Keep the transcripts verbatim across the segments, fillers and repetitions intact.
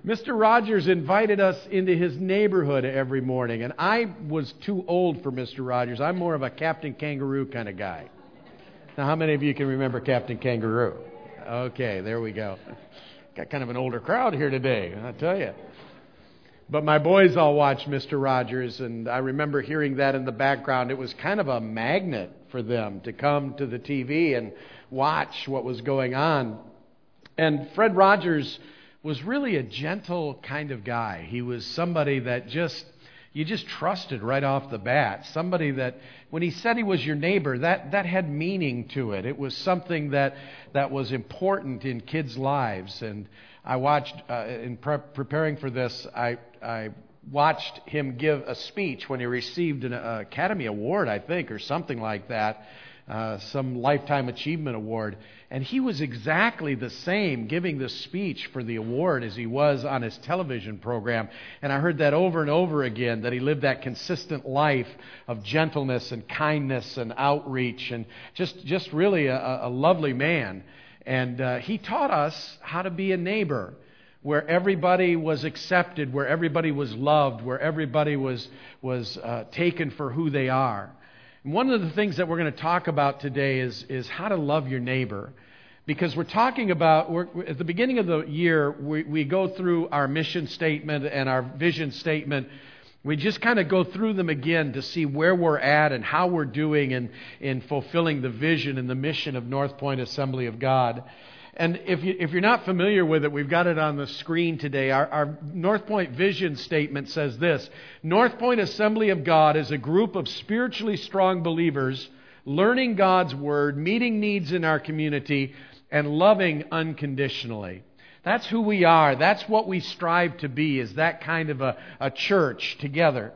Mister Rogers invited us into his neighborhood every morning, and I was too old for Mister Rogers. I'm more of a Captain Kangaroo kind of guy. Now, how many of you can remember Captain Kangaroo? Okay, there we go. Got kind of an older crowd here today, I tell you. But my boys all watched Mister Rogers, and I remember hearing that in the background. It was kind of a magnet for them to come to the T V and watch what was going on. And Fred Rogers was really a gentle kind of guy. He was somebody that just, you just trusted right off the bat. Somebody that, when he said he was your neighbor, that, that had meaning to it. It was something that, that was important in kids' lives. And I watched, uh, in pre- preparing for this, I, I watched him give a speech when he received an uh, Academy Award, I think, or something like that. Uh, some Lifetime Achievement Award. And he was exactly the same giving the speech for the award as he was on his television program. And I heard that over and over again, that he lived that consistent life of gentleness and kindness and outreach, and just, just really a, a lovely man. And uh, he taught us how to be a neighbor, where everybody was accepted, where everybody was loved, where everybody was, was uh, taken for who they are. One of the things that we're going to talk about today is, is how to love your neighbor. Because we're talking about, we're, at the beginning of the year, we, we go through our mission statement and our vision statement. We just kind of go through them again to see where we're at and how we're doing in, in fulfilling the vision and the mission of North Point Assembly of God. And if, you, if you're not familiar with it, we've got it on the screen today. Our, our North Point vision statement says this: North Point Assembly of God is a group of spiritually strong believers learning God's Word, meeting needs in our community, and loving unconditionally. That's who we are. That's what we strive to be, is that kind of a, a church together.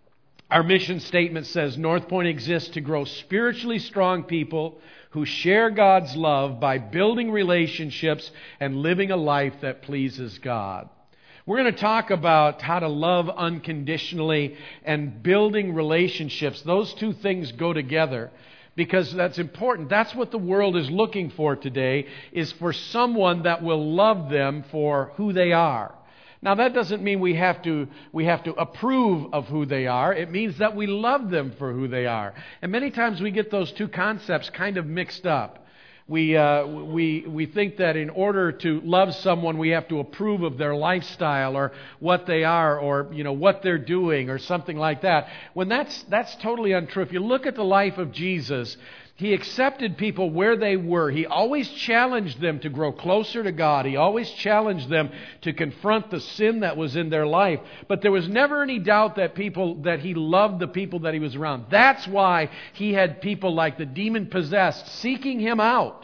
Our mission statement says North Point exists to grow spiritually strong people who share God's love by building relationships and living a life that pleases God. We're going to talk about how to love unconditionally and building relationships. Those two things go together because that's important. That's what the world is looking for today, is for someone that will love them for who they are. Now, that doesn't mean we have to we have to approve of who they are. It means that we love them for who they are. And many times we get those two concepts kind of mixed up. We uh, we we think that in order to love someone, we have to approve of their lifestyle or what they are, or you know what they're doing, or something like that. When that's that's totally untrue. If you look at the life of Jesus, He accepted people where they were. He always challenged them to grow closer to God. He always challenged them to confront the sin that was in their life. But there was never any doubt that people that He loved the people that He was around. That's why He had people like the demon-possessed seeking Him out.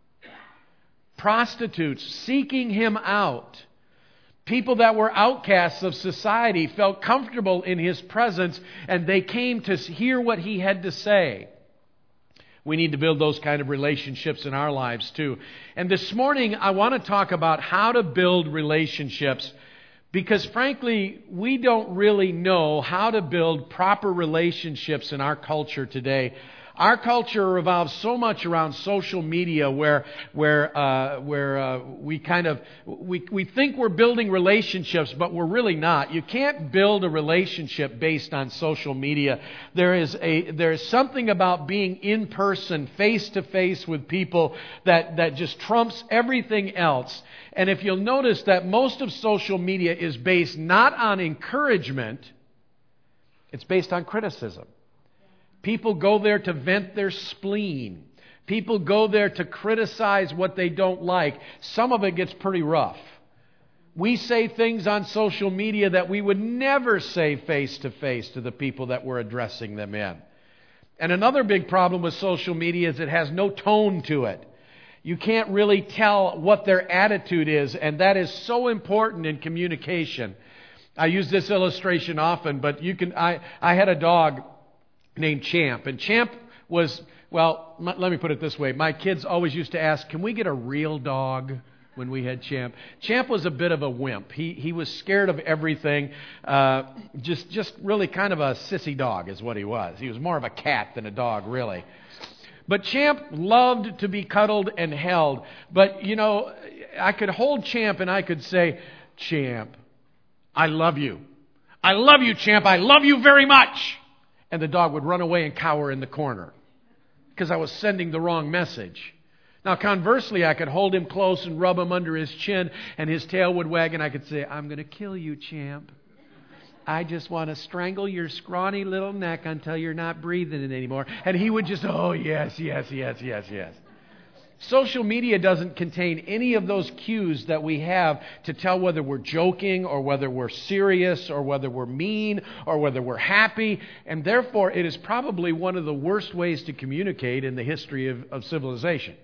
Prostitutes seeking Him out. People that were outcasts of society felt comfortable in His presence, and they came to hear what He had to say. We need to build those kind of relationships in our lives too. And this morning, I want to talk about how to build relationships, because frankly, we don't really know how to build proper relationships in our culture today. Our culture revolves so much around social media, where where uh, where uh, we kind of we we think we're building relationships, but we're really not. You can't build a relationship based on social media. There is a there is something about being in person, face to face with people that that just trumps everything else. And if you'll notice that most of social media is based not on encouragement, it's based on criticism. People go there to vent their spleen. People go there to criticize what they don't like. Some of it gets pretty rough. We say things on social media that we would never say face to face to the people that we're addressing them in. And another big problem with social media is it has no tone to it. You can't really tell what their attitude is, and that is so important in communication. I use this illustration often, but you can. I, I had a dog named Champ. And Champ was, well, m- let me put it this way. My kids always used to ask, can we get a real dog when we had Champ? Champ was a bit of a wimp. He he was scared of everything. Uh, just, just really kind of a sissy dog is what he was. He was more of a cat than a dog, really. But Champ loved to be cuddled and held. But, you know, I could hold Champ and I could say, Champ, I love you. I love you, Champ. I love you very much. And the dog would run away and cower in the corner because I was sending the wrong message. Now, conversely, I could hold him close and rub him under his chin, and his tail would wag, and I could say, I'm going to kill you, Champ. I just want to strangle your scrawny little neck until you're not breathing it anymore. And he would just, oh, yes, yes, yes, yes, yes. Social media doesn't contain any of those cues that we have to tell whether we're joking or whether we're serious or whether we're mean or whether we're happy. And therefore, it is probably one of the worst ways to communicate in the history of, of civilization.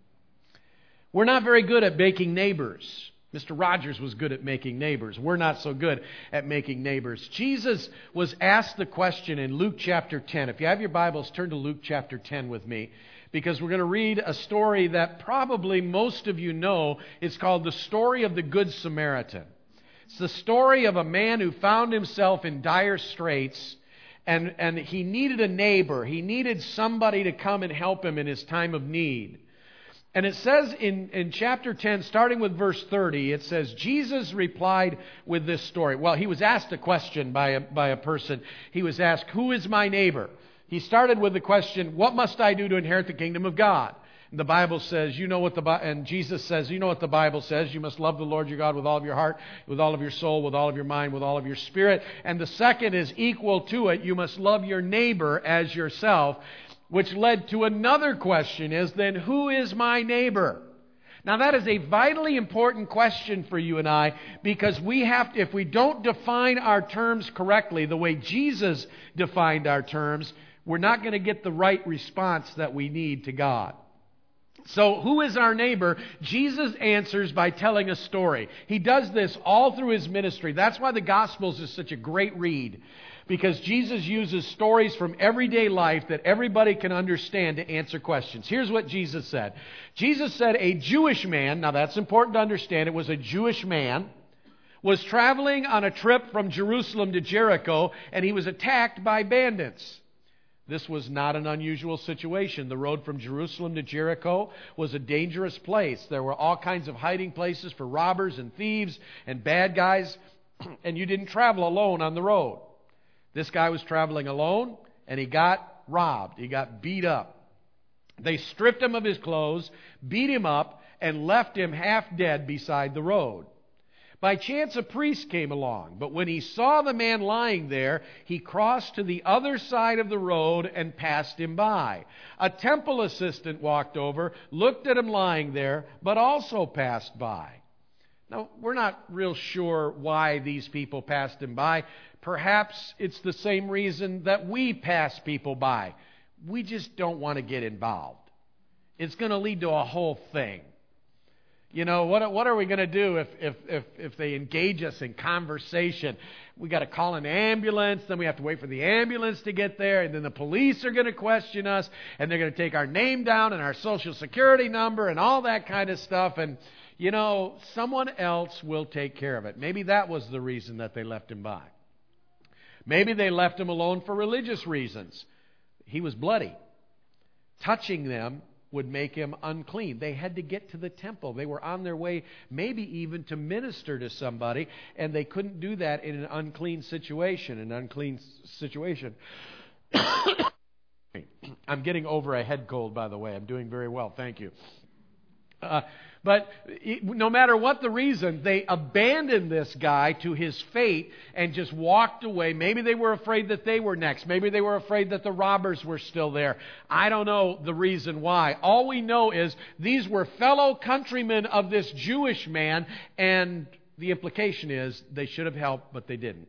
We're not very good at making neighbors. Mister Rogers was good at making neighbors. We're not so good at making neighbors. Jesus was asked the question in Luke chapter ten. If you have your Bibles, turn to Luke chapter ten with me, because we're going to read a story that probably most of you know. It's called the story of the Good Samaritan. It's the story of a man who found himself in dire straits, and, and he needed a neighbor. He needed somebody to come and help him in his time of need. And it says in, in chapter ten, starting with verse thirty, it says, Jesus replied with this story. Well, he was asked a question by a, by a person. He was asked, who is my neighbor? He started with the question, what must I do to inherit the kingdom of God? And the Bible says, you know what the and Jesus says, you know what the Bible says. You must love the Lord your God with all of your heart, with all of your soul, with all of your mind, with all of your spirit. And the second is equal to it. You must love your neighbor as yourself. Which led to another question is then, who is my neighbor? Now that is a vitally important question for you and I, because we have to, if we don't define our terms correctly, the way Jesus defined our terms, we're not going to get the right response that we need to God. So who is our neighbor? Jesus answers by telling a story. He does this all through his ministry. That's why the Gospels is such a great read. Because Jesus uses stories from everyday life that everybody can understand to answer questions. Here's what Jesus said. Jesus said a Jewish man, now that's important to understand, it was a Jewish man, was traveling on a trip from Jerusalem to Jericho, and he was attacked by bandits. This was not an unusual situation. The road from Jerusalem to Jericho was a dangerous place. There were all kinds of hiding places for robbers and thieves and bad guys, and you didn't travel alone on the road. This guy was traveling alone, and he got robbed. He got beat up. They stripped him of his clothes, beat him up, and left him half dead beside the road. By chance, a priest came along, but when he saw the man lying there, he crossed to the other side of the road and passed him by. A temple assistant walked over, looked at him lying there, but also passed by. Now, we're not real sure why these people passed him by. Perhaps it's the same reason that we pass people by. We just don't want to get involved. It's going to lead to a whole thing. You know, what what are we going to do if, if, if, if they engage us in conversation? We got to call an ambulance, then we have to wait for the ambulance to get there, and then the police are going to question us, and they're going to take our name down and our social security number and all that kind of stuff. And, you know, someone else will take care of it. Maybe that was the reason that they left him by. Maybe they left him alone for religious reasons. He was bloody. Touching them would make him unclean. They had to get to the temple. They were on their way maybe even to minister to somebody, and they couldn't do that in an unclean situation, an unclean situation. I'm getting over a head cold, by the way. I'm doing very well. Thank you. Uh, but no matter what the reason, they abandoned this guy to his fate and just walked away. Maybe they were afraid that they were next. Maybe they were afraid that the robbers were still there. I don't know the reason why. All we know is these were fellow countrymen of this Jewish man, and the implication is they should have helped, but they didn't.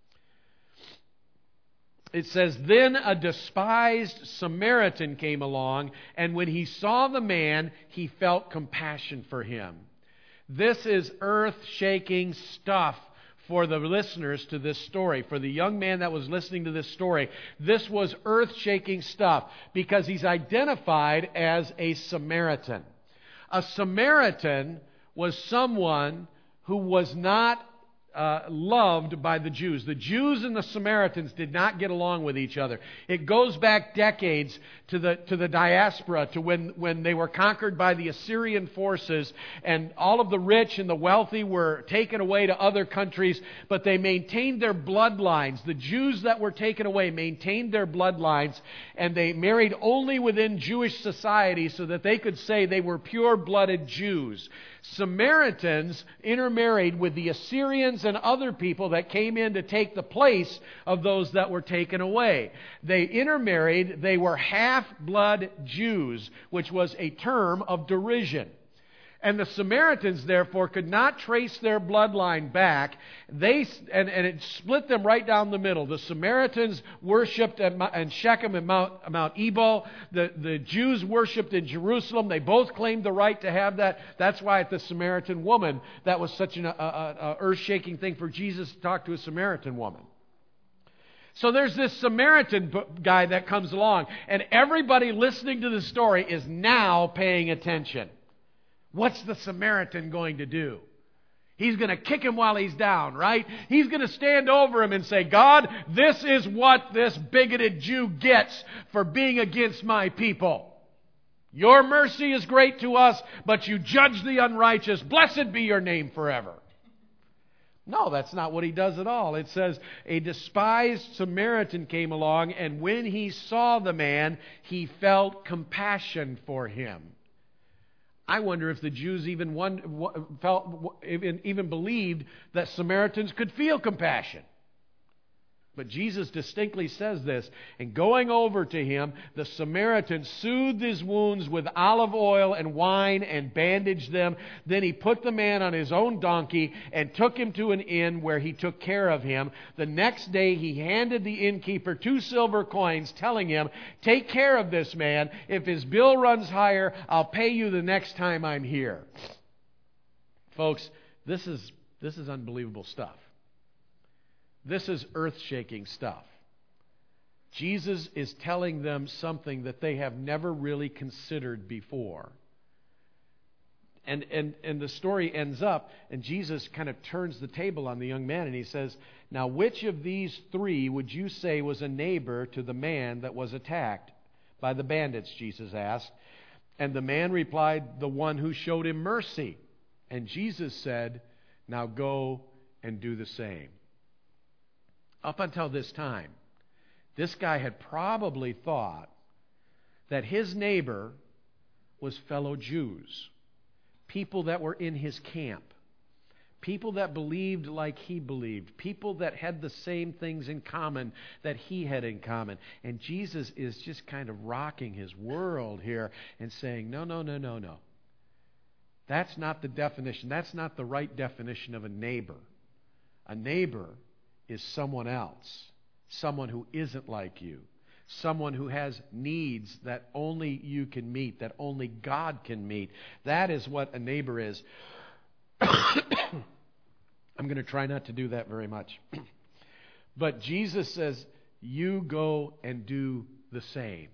It says, then a despised Samaritan came along, and when he saw the man, he felt compassion for him. This is earth-shaking stuff for the listeners to this story. For the young man that was listening to this story, this was earth-shaking stuff because he's identified as a Samaritan. A Samaritan was someone who was not uh, loved by the Jews. The Jews and the Samaritans did not get along with each other. It goes back decades to the to the diaspora, to when, when they were conquered by the Assyrian forces, and all of the rich and the wealthy were taken away to other countries, but they maintained their bloodlines. The Jews that were taken away maintained their bloodlines, and they married only within Jewish society so that they could say they were pure-blooded Jews. Samaritans intermarried with the Assyrians and other people that came in to take the place of those that were taken away. They intermarried. They were half-blood Jews, which was a term of derision. And the Samaritans, therefore, could not trace their bloodline back. They and, and it split them right down the middle. The Samaritans worshipped at, at Shechem and Mount, Mount Ebal. The, the Jews worshipped in Jerusalem. They both claimed the right to have that. That's why at the Samaritan woman, that was such an a, a, a earth-shaking thing for Jesus to talk to a Samaritan woman. So there's this Samaritan guy that comes along, and everybody listening to the story is now paying attention. What's the Samaritan going to do? He's going to kick him while he's down, right? He's going to stand over him and say, God, this is what this bigoted Jew gets for being against my people. Your mercy is great to us, but you judge the unrighteous. Blessed be your name forever. No, that's not what he does at all. It says, a despised Samaritan came along, and when he saw the man, he felt compassion for him. I wonder if the Jews even one, felt, even, even believed that Samaritans could feel compassion. But Jesus distinctly says this. And going over to him, the Samaritan soothed his wounds with olive oil and wine and bandaged them. Then he put the man on his own donkey and took him to an inn where he took care of him. The next day he handed the innkeeper two silver coins, telling him, take care of this man. If his bill runs higher, I'll pay you the next time I'm here. Folks, this is this is unbelievable stuff. This is earth-shaking stuff. Jesus is telling them something that they have never really considered before. And, and, and the story ends up, and Jesus kind of turns the table on the young man, and he says, now which of these three would you say was a neighbor to the man that was attacked by the bandits, Jesus asked. And the man replied, the one who showed him mercy. And Jesus said, now go and do the same. Up until this time, this guy had probably thought that his neighbor was fellow Jews, people that were in his camp, people that believed like he believed, people that had the same things in common that he had in common. And Jesus is just kind of rocking his world here and saying, no, no, no, no, no. That's not the definition. That's not the right definition of a neighbor. A neighbor is someone else, someone who isn't like you, someone who has needs that only you can meet, that only God can meet. That is what a neighbor is. I'm going to try not to do that very much. But Jesus says, you go and do the same.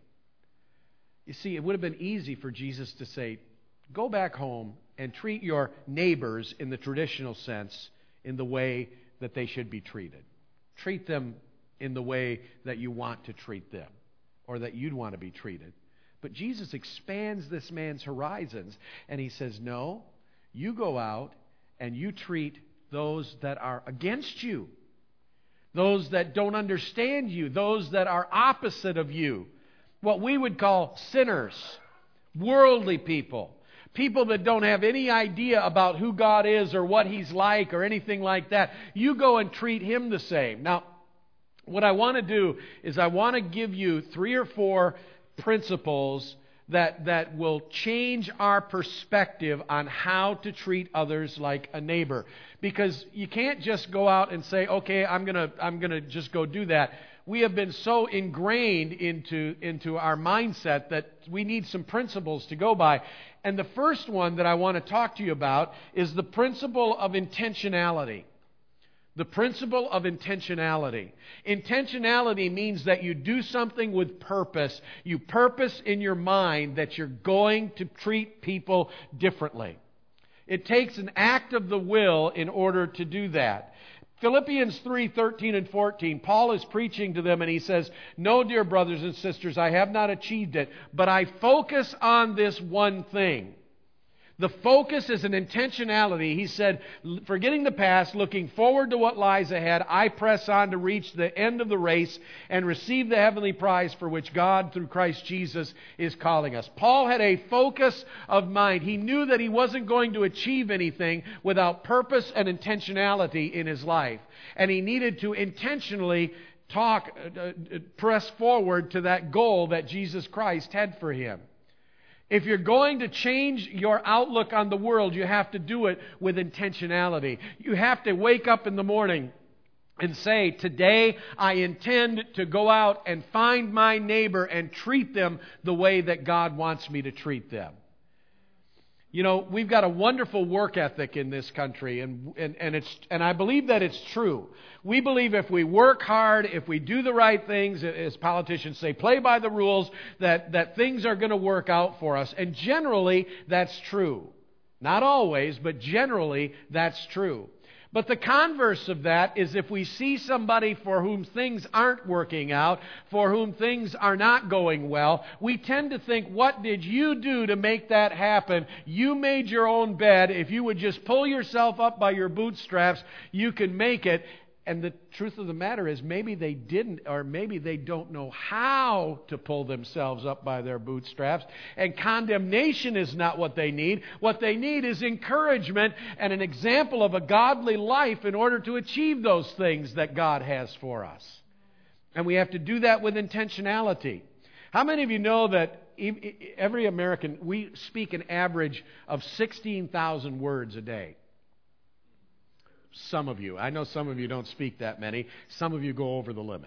You see, it would have been easy for Jesus to say, go back home and treat your neighbors in the traditional sense in the way that they should be treated. Treat them in the way that you want to treat them, or that you'd want to be treated. But Jesus expands this man's horizons, and he says, no, you go out and you treat those that are against you, those that don't understand you, those that are opposite of you, what we would call sinners, worldly people. People that don't have any idea about who God is or what He's like or anything like that. You go and treat Him the same. Now, what I want to do is I want to give you three or four principles that, that will change our perspective on how to treat others like a neighbor. Because you can't just go out and say, okay, I'm going to I'm going to just go do that. We have been so ingrained into, into our mindset that we need some principles to go by. And the first one that I want to talk to you about is the principle of intentionality. The principle of intentionality. Intentionality means that you do something with purpose. You purpose in your mind that you're going to treat people differently. It takes an act of the will in order to do that. Philippians three, thirteen and fourteen, Paul is preaching to them and he says, "No, dear brothers and sisters, I have not achieved it, but I focus on this one thing." The focus is an intentionality. He said, forgetting the past, looking forward to what lies ahead, I press on to reach the end of the race and receive the heavenly prize for which God, through Christ Jesus, is calling us. Paul had a focus of mind. He knew that he wasn't going to achieve anything without purpose and intentionality in his life. And he needed to intentionally talk, uh, press forward to that goal that Jesus Christ had for him. If you're going to change your outlook on the world, you have to do it with intentionality. You have to wake up in the morning and say, today I intend to go out and find my neighbor and treat them the way that God wants me to treat them. You know, we've got a wonderful work ethic in this country, and, and, and, it's, and I believe that it's true. We believe if we work hard, if we do the right things, as politicians say, play by the rules, that, that things are going to work out for us. And generally, that's true. Not always, but generally, that's true. But the converse of that is if we see somebody for whom things aren't working out, for whom things are not going well, we tend to think, what did you do to make that happen? You made your own bed. If you would just pull yourself up by your bootstraps, you can make it. And the truth of the matter is maybe they didn't, or maybe they don't know how to pull themselves up by their bootstraps. And condemnation is not what they need. What they need is encouragement and an example of a godly life in order to achieve those things that God has for us. And we have to do that with intentionality. How many of you know that every American, we speak an average of sixteen thousand words a day? Some of you. I know some of you don't speak that many. Some of you go over the limit.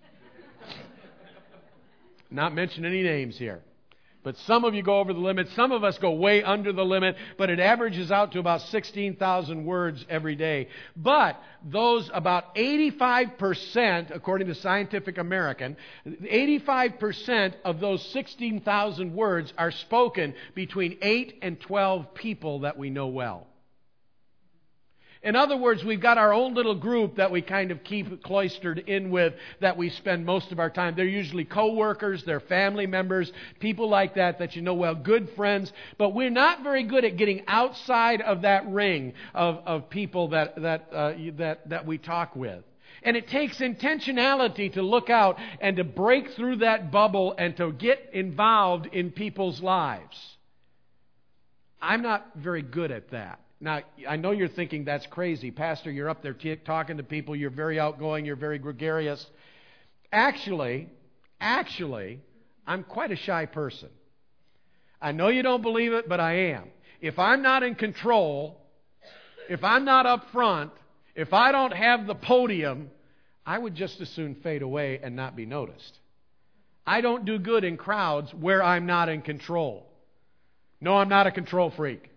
Not mention any names here. But some of you go over the limit. Some of us go way under the limit. But it averages out to about sixteen thousand words every day. But those about eighty-five percent, according to Scientific American, eighty-five percent of those sixteen thousand words are spoken between eight and twelve people that we know well. In other words, we've got our own little group that we kind of keep cloistered in with, that we spend most of our time. They're usually co-workers, they're family members, people like that that you know well, good friends. But we're not very good at getting outside of that ring of, of people that, that, uh, that, that we talk with. And it takes intentionality to look out and to break through that bubble and to get involved in people's lives. I'm not very good at that. Now, I know you're thinking that's crazy. Pastor, you're up there t- talking to people. You're very outgoing. You're very gregarious. Actually, actually, I'm quite a shy person. I know you don't believe it, but I am. If I'm not in control, if I'm not up front, if I don't have the podium, I would just as soon fade away and not be noticed. I don't do good in crowds where I'm not in control. No, I'm not a control freak.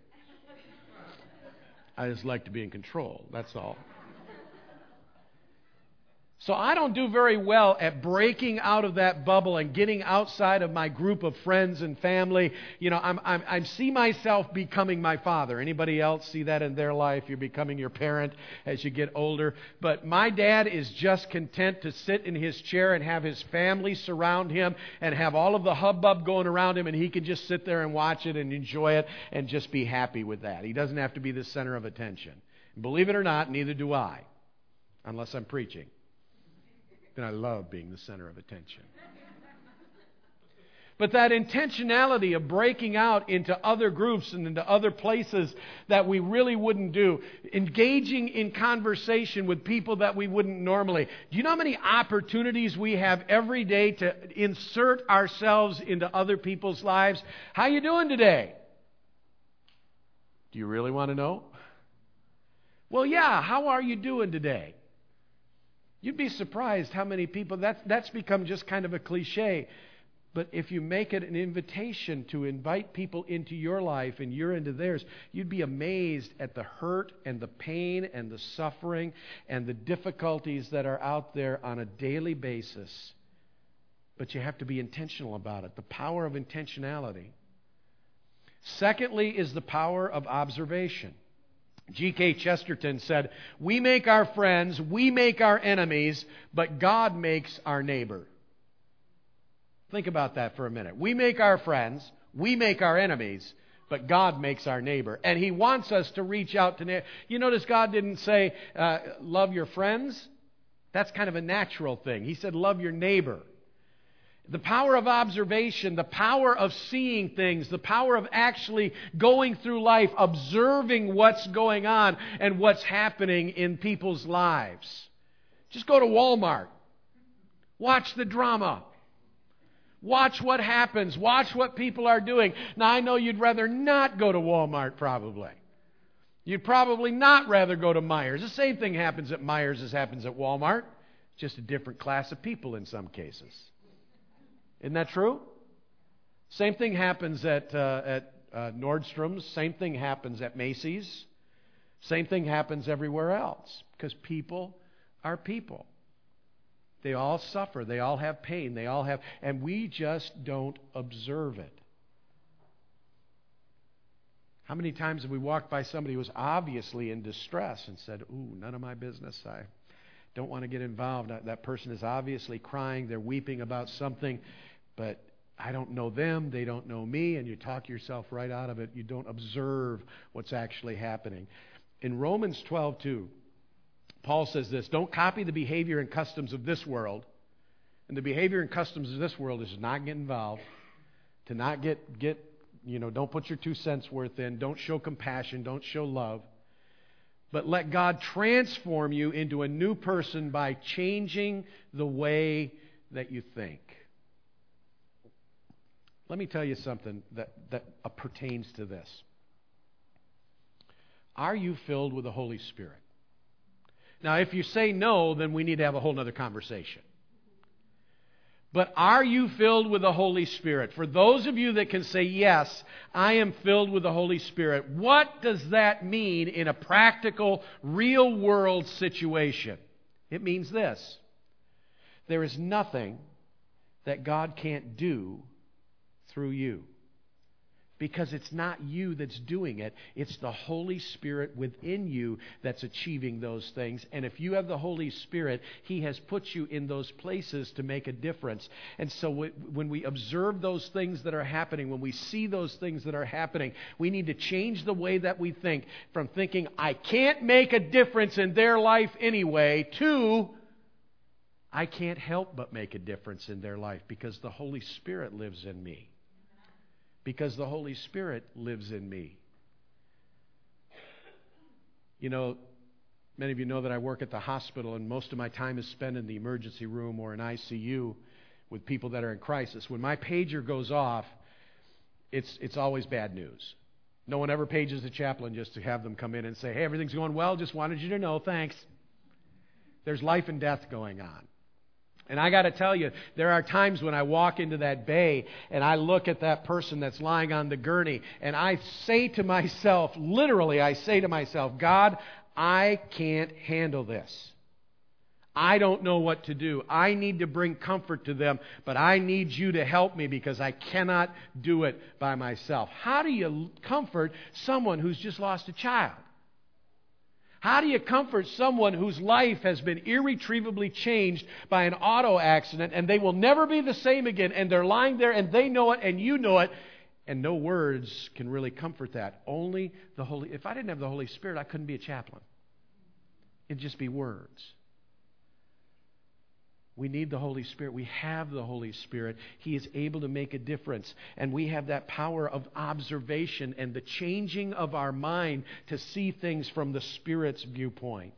I just like to be in control, that's all. So I don't do very well at breaking out of that bubble and getting outside of my group of friends and family. You know, I'm, I'm, I see myself becoming my father. Anybody else see that in their life? You're becoming your parent as you get older. But my dad is just content to sit in his chair and have his family surround him and have all of the hubbub going around him, and he can just sit there and watch it and enjoy it and just be happy with that. He doesn't have to be the center of attention. Believe it or not, neither do I, unless I'm preaching. Then I love being the center of attention. But that intentionality of breaking out into other groups and into other places that we really wouldn't do, engaging in conversation with people that we wouldn't normally. Do you know how many opportunities we have every day to insert ourselves into other people's lives? How you doing today? Do you really want to know? Well, yeah, how are you doing today? You'd be surprised how many people, that's, that's become just kind of a cliche. But if you make it an invitation to invite people into your life and you're into theirs, you'd be amazed at the hurt and the pain and the suffering and the difficulties that are out there on a daily basis. But you have to be intentional about it. The power of intentionality. Secondly is the power of observation. G K Chesterton said, "We make our friends, we make our enemies, but God makes our neighbor." Think about that for a minute. We make our friends, we make our enemies, but God makes our neighbor. And He wants us to reach out to neighbor. You notice God didn't say, uh, love your friends. That's kind of a natural thing. He said, love your neighbor. The power of observation, the power of seeing things, the power of actually going through life, observing what's going on and what's happening in people's lives. Just go to Walmart. Watch the drama. Watch what happens. Watch what people are doing. Now, I know you'd rather not go to Walmart, probably. You'd probably not rather go to Meijer's. The same thing happens at Meijer's as happens at Walmart. Just a different class of people in some cases. Isn't that true? Same thing happens at uh, at uh, Nordstrom's. Same thing happens at Macy's. Same thing happens everywhere else. Because people are people. They all suffer. They all have pain. They all have... And we just don't observe it. How many times have we walked by somebody who was obviously in distress and said, ooh, none of my business. I don't want to get involved. That person is obviously crying. They're weeping about something. But I don't know them. They don't know me. And you talk yourself right out of it. You don't observe what's actually happening. In Romans twelve two, Paul says this, don't copy the behavior and customs of this world. And the behavior and customs of this world is to not get involved, to not get, get, you know, don't put your two cents worth in, don't show compassion, don't show love. But let God transform you into a new person by changing the way that you think. Let me tell you something that, that uh, pertains to this. Are you filled with the Holy Spirit? Now, if you say no, then we need to have a whole other conversation. But are you filled with the Holy Spirit? For those of you that can say, yes, I am filled with the Holy Spirit, what does that mean in a practical, real-world situation? It means this. There is nothing that God can't do through you. Because it's not you that's doing it. It's the Holy Spirit within you that's achieving those things. And if you have the Holy Spirit, He has put you in those places to make a difference. And so when we observe those things that are happening, when we see those things that are happening, we need to change the way that we think from thinking, I can't make a difference in their life anyway, to I can't help but make a difference in their life because the Holy Spirit lives in me. Because the Holy Spirit lives in me. You know, many of you know that I work at the hospital, and most of my time is spent in the emergency room or in I C U with people that are in crisis. When my pager goes off, it's it's always bad news. No one ever pages the chaplain just to have them come in and say, hey, everything's going well, just wanted you to know, thanks. There's life and death going on. And I got to tell you, there are times when I walk into that bay and I look at that person that's lying on the gurney and I say to myself, literally I say to myself, God, I can't handle this. I don't know what to do. I need to bring comfort to them, but I need you to help me because I cannot do it by myself. How do you comfort someone who's just lost a child? How do you comfort someone whose life has been irretrievably changed by an auto accident and they will never be the same again, and they're lying there and they know it and you know it, and no words can really comfort that? Only the Holy... If I didn't have the Holy Spirit, I couldn't be a chaplain. It'd just be words. We need the Holy Spirit. We have the Holy Spirit. He is able to make a difference. And we have that power of observation and the changing of our mind to see things from the Spirit's viewpoint.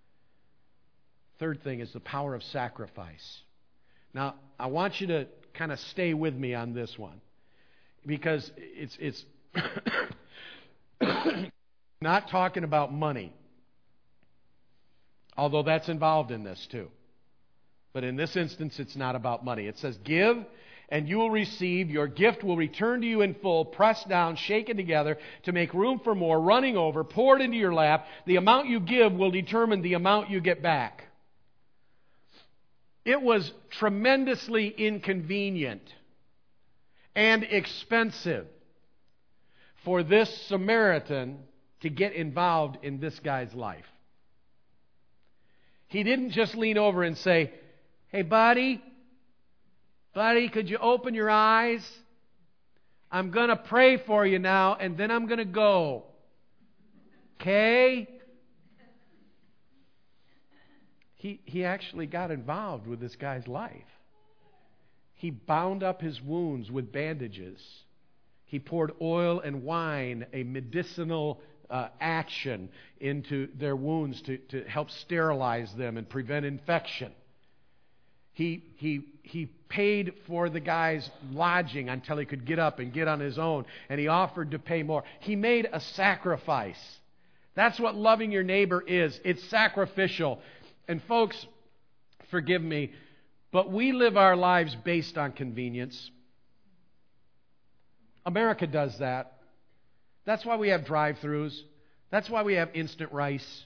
Third thing is the power of sacrifice. Now, I want you to kind of stay with me on this one. Because it's, it's not talking about money. Although that's involved in this too. But in this instance, it's not about money. It says, give and you will receive. Your gift will return to you in full, pressed down, shaken together to make room for more, running over, poured into your lap. The amount you give will determine the amount you get back. It was tremendously inconvenient and expensive for this Samaritan to get involved in this guy's life. He didn't just lean over and say, "Hey, buddy, buddy, could you open your eyes? I'm going to pray for you now, and then I'm going to go. Okay?" He, he actually got involved with this guy's life. He bound up his wounds with bandages. He poured oil and wine, a medicinal uh, action, into their wounds to, to help sterilize them and prevent infection. He, he, he paid for the guy's lodging until he could get up and get on his own, and he offered to pay more. He made a sacrifice. That's what loving your neighbor is. It's sacrificial. And folks, forgive me, but we live our lives based on convenience. America does that. That's why we have drive-thrus. That's why we have instant rice.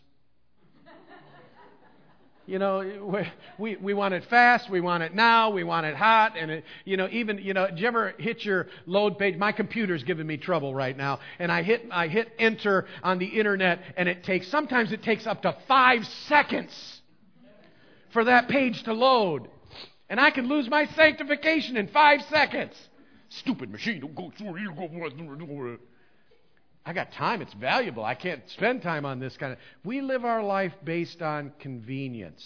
You know, we we want it fast, we want it now, we want it hot, and it, you know, even, you know, did you ever hit your load page? My computer's giving me trouble right now, and I hit I hit enter on the internet, and it takes, sometimes it takes up to five seconds for that page to load. And I can lose my sanctification in five seconds. Stupid machine, don't go through. I got time, it's valuable. I can't spend time on this kind of... We live our life based on convenience.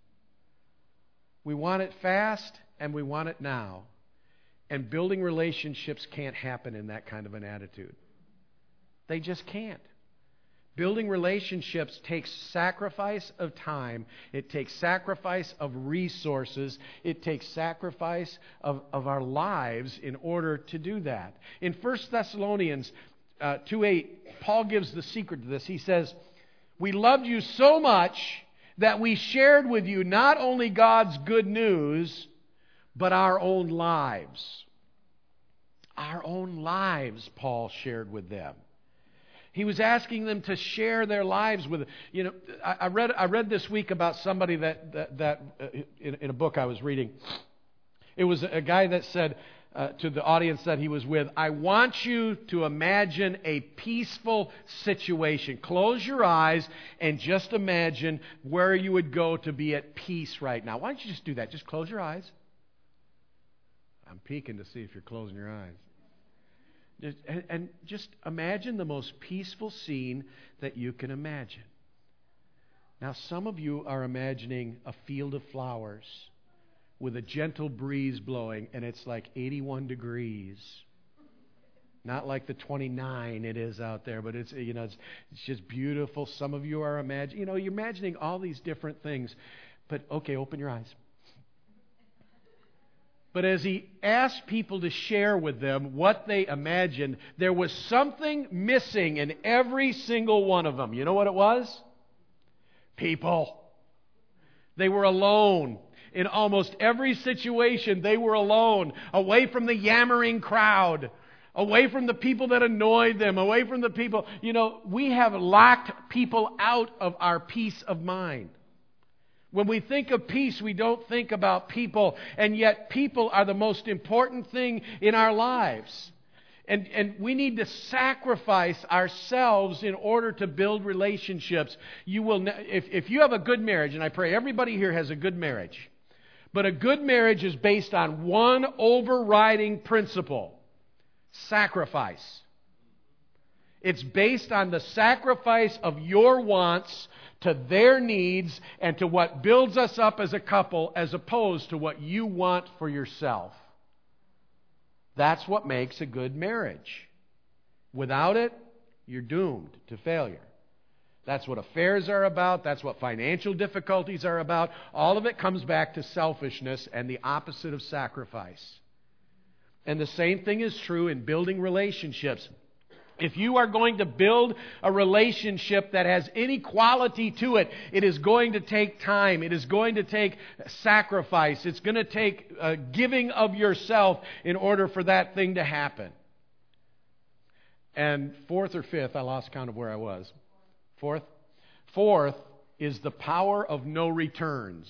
We want it fast, and we want it now. And building relationships can't happen in that kind of an attitude. They just can't. Building relationships takes sacrifice of time. It takes sacrifice of resources. It takes sacrifice of, of our lives in order to do that. In First Thessalonians uh, two eight, Paul gives the secret to this. He says, "We loved you so much that we shared with you not only God's good news, but our own lives." Our own lives, Paul shared with them. He was asking them to share their lives with, you know, I, I read I read this week about somebody that, that, that uh, in, in a book I was reading. It was a guy that said uh, to the audience that he was with, "I want you to imagine a peaceful situation. Close your eyes and just imagine where you would go to be at peace right now." Why don't you just do that? Just close your eyes. I'm peeking to see if you're closing your eyes. And just imagine the most peaceful scene that you can imagine. Now, some of you are imagining a field of flowers with a gentle breeze blowing, and it's like eighty-one degrees. Not like the twenty-nine it is out there, but it's, you know, it's, it's just beautiful. Some of you are imagining, you know, you're imagining all these different things. But, okay, open your eyes. But as he asked people to share with them what they imagined, there was something missing in every single one of them. You know what it was? People. They were alone. In almost every situation, they were alone, away from the yammering crowd, away from the people that annoyed them, away from the people. You know, we have locked people out of our peace of mind. When we think of peace, we don't think about people, and yet people are the most important thing in our lives. And, and we need to sacrifice ourselves in order to build relationships. You will, ne- if, if you have a good marriage, and I pray everybody here has a good marriage, but a good marriage is based on one overriding principle: sacrifice. It's based on the sacrifice of your wants to their needs and to what builds us up as a couple, as opposed to what you want for yourself. That's what makes a good marriage. Without it, you're doomed to failure. That's what affairs are about. That's what financial difficulties are about. All of it comes back to selfishness and the opposite of sacrifice. And the same thing is true in building relationships. If you are going to build a relationship that has any quality to it, it is going to take time. It is going to take sacrifice. It's going to take uh, giving of yourself in order for that thing to happen. And fourth or fifth, I lost count of where I was. Fourth? Fourth is the power of no returns.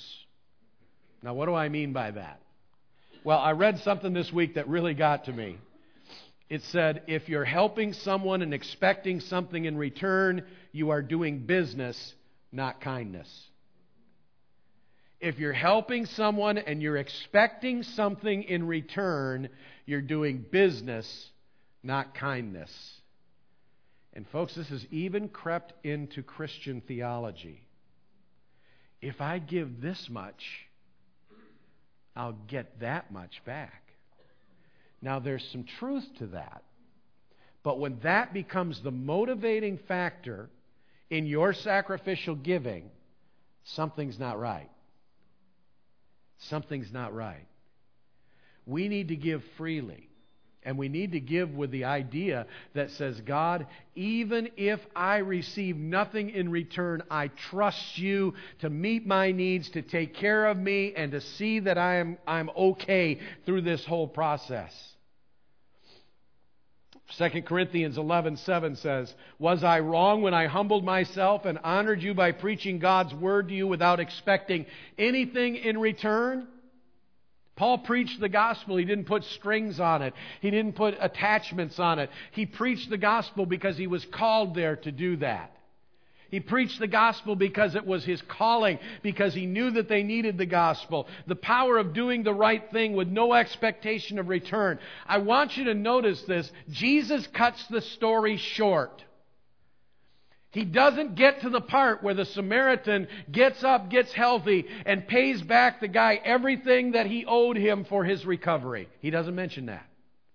Now, what do I mean by that? Well, I read something this week that really got to me. It said, if you're helping someone and expecting something in return, you are doing business, not kindness. If you're helping someone and you're expecting something in return, you're doing business, not kindness. And folks, this has even crept into Christian theology. If I give this much, I'll get that much back. Now, there's some truth to that. But when that becomes the motivating factor in your sacrificial giving, something's not right. Something's not right. We need to give freely. And we need to give with the idea that says, God, even if I receive nothing in return, I trust you to meet my needs, to take care of me, and to see that I am I'm okay through this whole process. Second Corinthians eleven seven says, was I wrong when I humbled myself and honored you by preaching God's word to you without expecting anything in return? Paul preached the gospel. He didn't put strings on it. He didn't put attachments on it. He preached the gospel because he was called there to do that. He preached the gospel because it was his calling, because he knew that they needed the gospel. The power of doing the right thing with no expectation of return. I want you to notice this. Jesus cuts the story short. He doesn't get to the part where the Samaritan gets up, gets healthy, and pays back the guy everything that he owed him for his recovery. He doesn't mention that.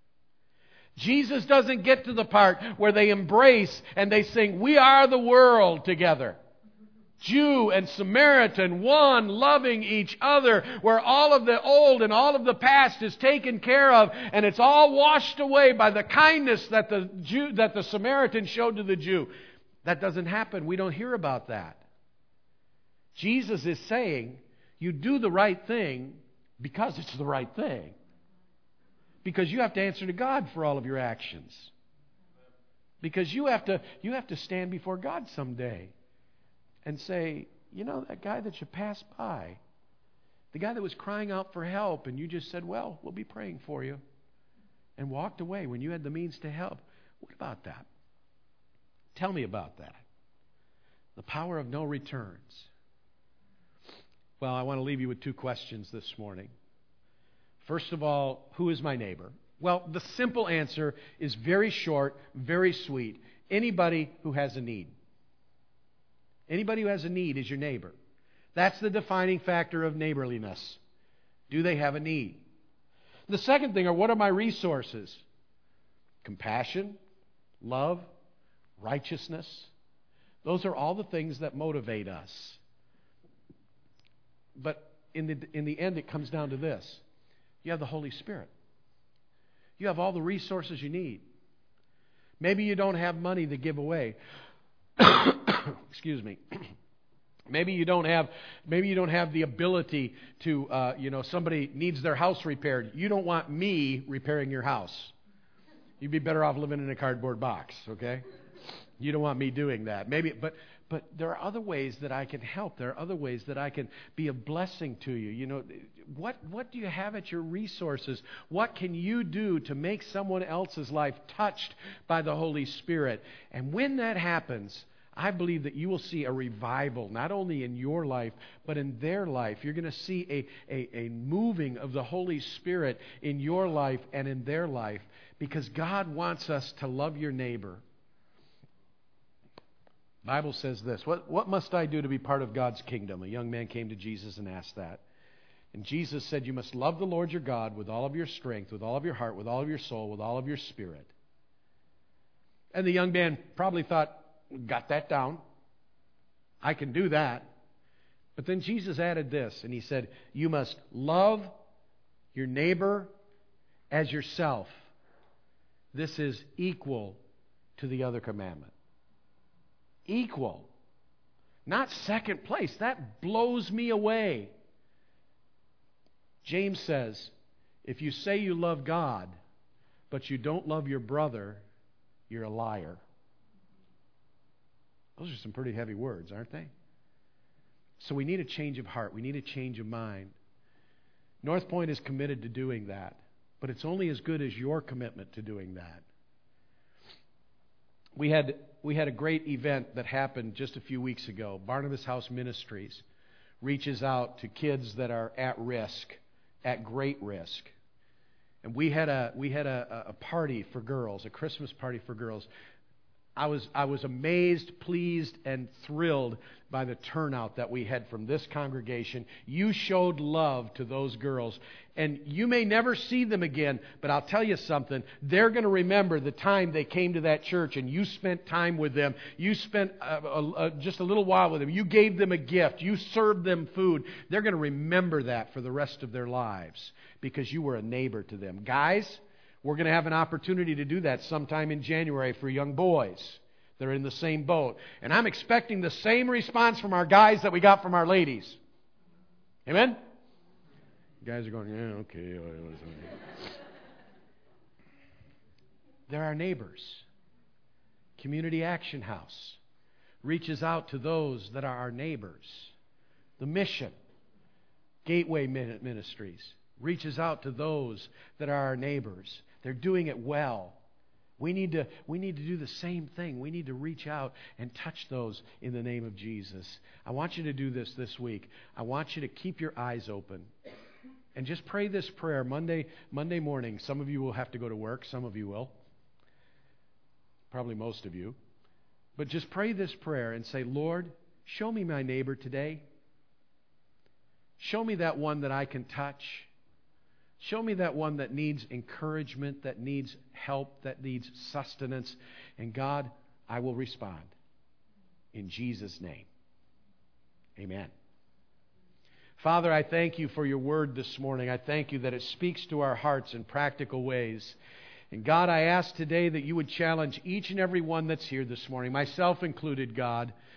Jesus doesn't get to the part where they embrace and they sing, "We are the world" together. Jew and Samaritan, one loving each other, where all of the old and all of the past is taken care of, and it's all washed away by the kindness that the Jew, that the Samaritan showed to the Jew. That doesn't happen. We don't hear about that. Jesus is saying, you do the right thing because it's the right thing. Because you have to answer to God for all of your actions. Because you have to, you have to stand before God someday and say, you know, that guy that you passed by, the guy that was crying out for help, and you just said, well, we'll be praying for you, and walked away when you had the means to help. What about that? Tell me about that. The power of no returns. Well, I want to leave you with two questions this morning. First of all, who is my neighbor? Well, the simple answer is very short, very sweet. Anybody who has a need. Anybody who has a need is your neighbor. That's the defining factor of neighborliness. Do they have a need? The second thing are, what are my resources? Compassion, love, righteousness. Those are all the things that motivate us. But in the, in the end, it comes down to this. You have the Holy Spirit. You have all the resources you need. Maybe you don't have money to give away. Excuse me. Maybe you don't have. Maybe you don't have the ability to. Uh, you know, somebody needs their house repaired. You don't want me repairing your house. You'd be better off living in a cardboard box. Okay. You don't want me doing that. Maybe, but but there are other ways that I can help. There are other ways that I can be a blessing to you. You know, what what do you have at your resources? What can you do to make someone else's life touched by the Holy Spirit? And when that happens, I believe that you will see a revival, not only in your life, but in their life. You're going to see a, a, a moving of the Holy Spirit in your life and in their life, because God wants us to love your neighbor. The Bible says this, what, what must I do to be part of God's kingdom? A young man came to Jesus and asked that. And Jesus said, you must love the Lord your God with all of your strength, with all of your heart, with all of your soul, with all of your spirit. And the young man probably thought, got that down. I can do that. But then Jesus added this, and he said, you must love your neighbor as yourself. This is equal to the other commandment. Equal. Not second place. That blows me away. James says, if you say you love God, but you don't love your brother, you're a liar. Those are some pretty heavy words, aren't they? So we need a change of heart. We need a change of mind. North Point is committed to doing that. But it's only as good as your commitment to doing that. We had we had a great event that happened just a few weeks ago. Barnabas House Ministries reaches out to kids that are at risk, at great risk. And we had a we had a, a party for girls, a Christmas party for girls. I was I was amazed, pleased, and thrilled by the turnout that we had from this congregation. You showed love to those girls. And you may never see them again, but I'll tell you something. They're going to remember the time they came to that church and you spent time with them. You spent uh, uh, just a little while with them. You gave them a gift. You served them food. They're going to remember that for the rest of their lives because you were a neighbor to them. Guys, we're going to have an opportunity to do that sometime in January for young boys. They're in the same boat. And I'm expecting the same response from our guys that we got from our ladies. Amen? Guys are going, yeah, okay. They're our neighbors. Community Action House reaches out to those that are our neighbors. The mission, Gateway Ministries, reaches out to those that are our neighbors. They're doing it well. We need to we need to do the same thing. We need to reach out and touch those in the name of Jesus. I want you to do this this week. I want you to keep your eyes open. And just pray this prayer Monday Monday morning. Some of you will have to go to work. Some of you will. Probably most of you. But just pray this prayer and say, Lord, show me my neighbor today. Show me that one that I can touch. Show me that one that needs encouragement, that needs help, that needs sustenance. And God, I will respond. In Jesus' name. Amen. Father, I thank you for your word this morning. I thank you that it speaks to our hearts in practical ways. And God, I ask today that you would challenge each and every one that's here this morning, myself included, God,